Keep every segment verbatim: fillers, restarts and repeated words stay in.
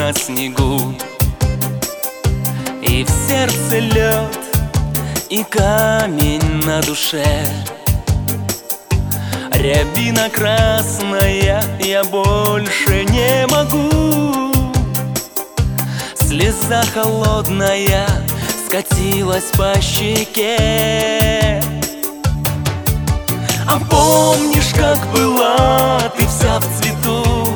на снегу, и в сердце лед, и камень на душе. Рябина красная, я больше не могу. Слеза холодная скатилась по щеке. А помнишь, как была ты вся в цвету,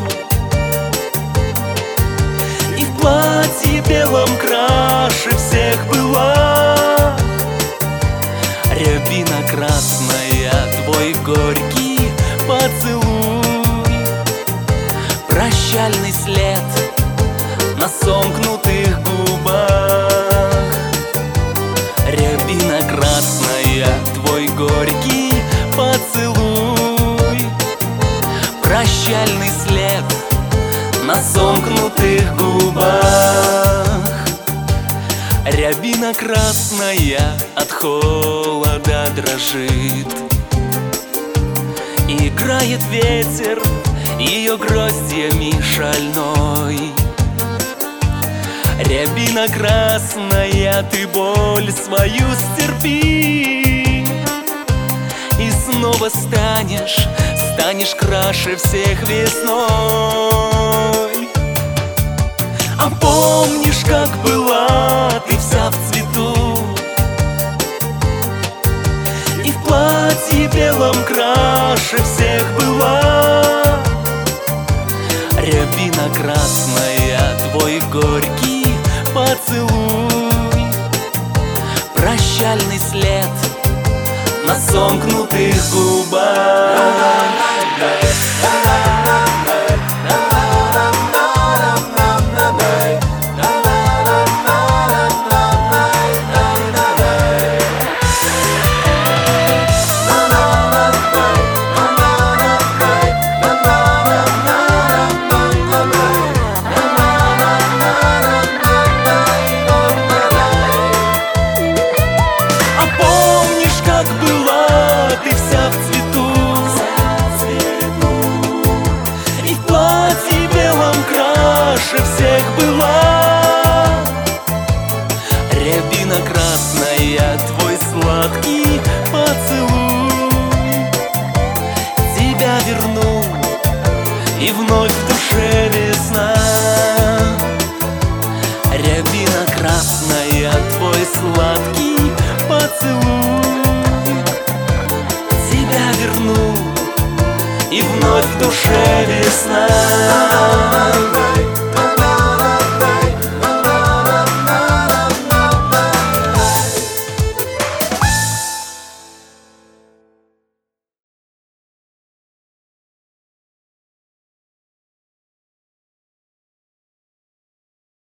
и в платье белом краше всех была? Рябина красная, твой горький поцелуй, прощальный след на сомкнутых губах. Рябина красная, твой горький поцелуй, прощальный след на сомкнутых губах. Рябина красная от холода дрожит, играет ветер ее гроздьями шальной. Рябина красная, ты боль свою стерпи, и снова станешь, станешь краше всех весной. А помнишь, как была ты вся в цвету, и в платье белом краше всех была? Рябина красная, твой горький поцелуй, прощальный след на сомкнутых губах. Всех была рябина красная, твой сладкий поцелуй тебя вернул, и вновь в душе весна. Рябина красная, твой сладкий поцелуй тебя вернул, и вновь в душе весна.